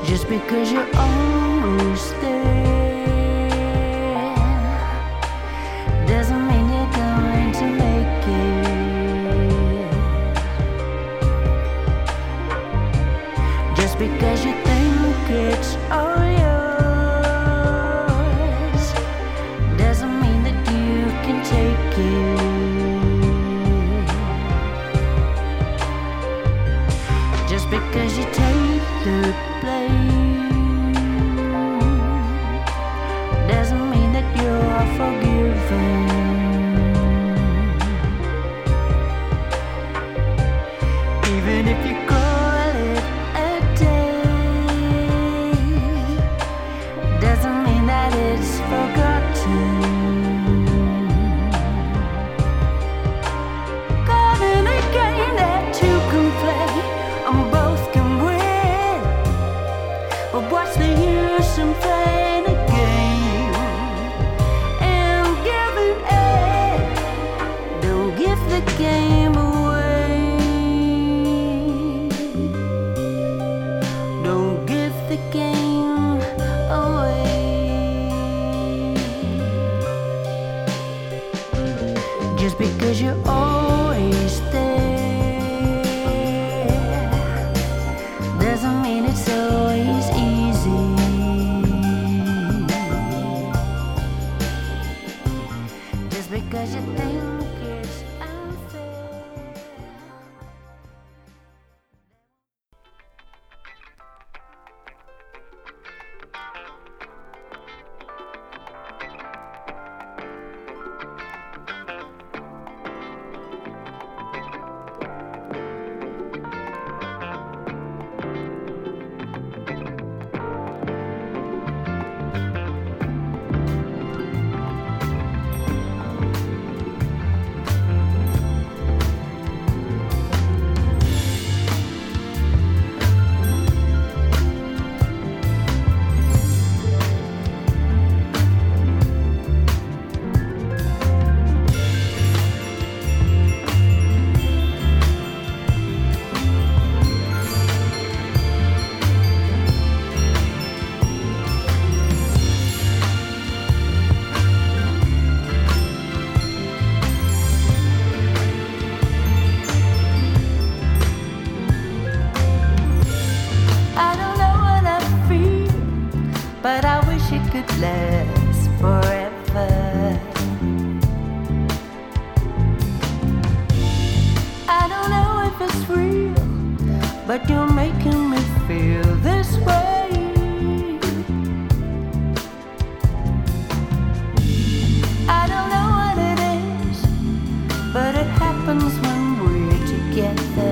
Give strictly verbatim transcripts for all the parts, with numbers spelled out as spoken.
Just because you're almost there doesn't mean you're going to make it. Just because you think it's all yours doesn't mean that you can take it. Just because you take the blame doesn't mean that you're forgiven. Even if you call it a day, doesn't mean that it's forgotten. Caught in a game that two can play, and both can win. But what's the use in playing a game and giving it? Don't give the game away. Don't give the game away. Just because you're always there doesn't mean it's always easy. Just because you think it's unfair. I don't know what I feel, but I wish it could last forever. I don't know if it's real, but you're making me feel this way. I don't know what it is, but it happens when we're together.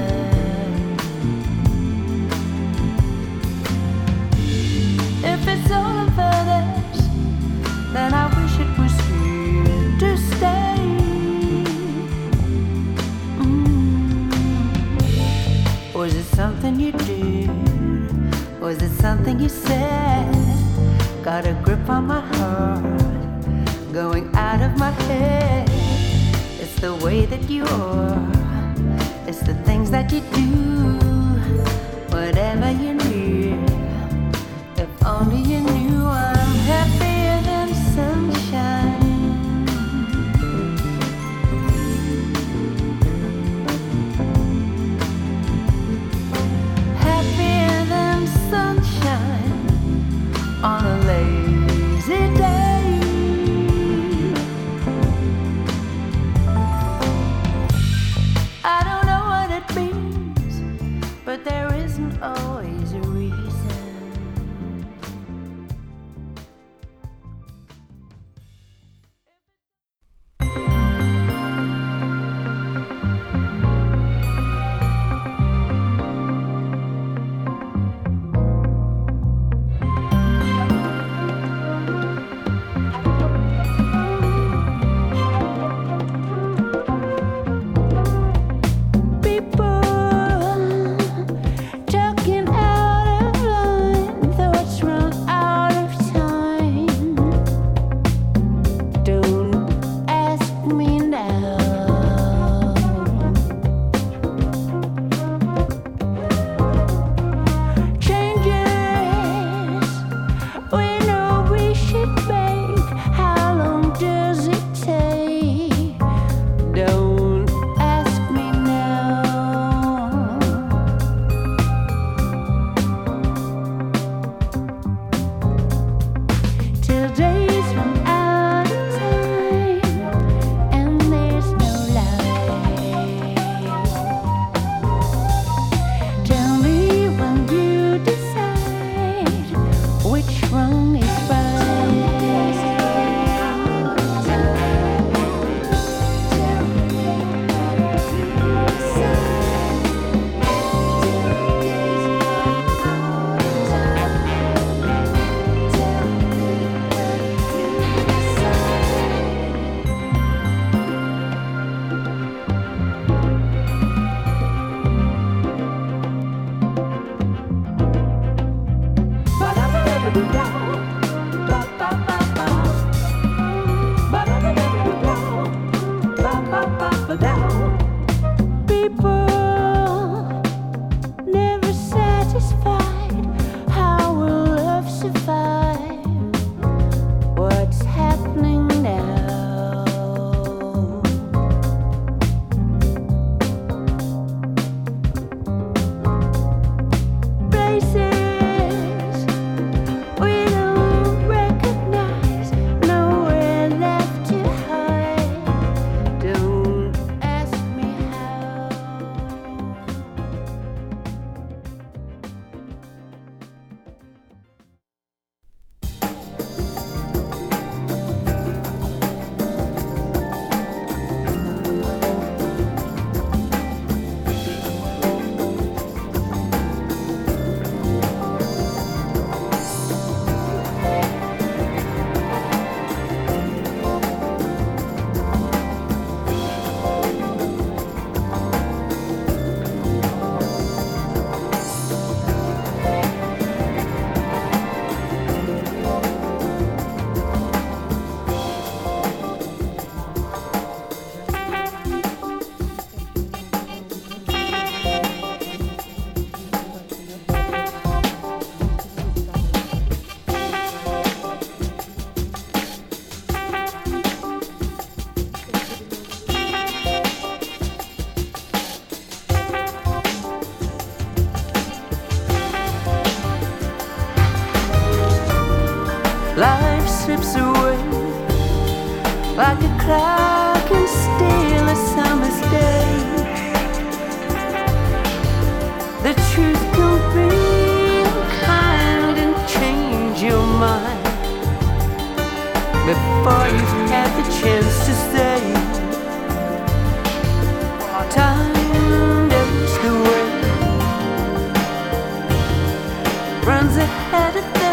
If it's all of us, then I wish it was here to stay. Mm. Was it something you did? Was it something you said? Got a grip on my heart, going out of my head. It's the way that you are, it's the things that you do, whatever you need. If only you knew I'm happier than sunshine. Happier than sunshine on a lazy day. I don't know what it means, slips away like a cloud can steal a summer's day. The truth can be kind and change your mind before you've had the chance to say. Time knows the way, runs ahead of them.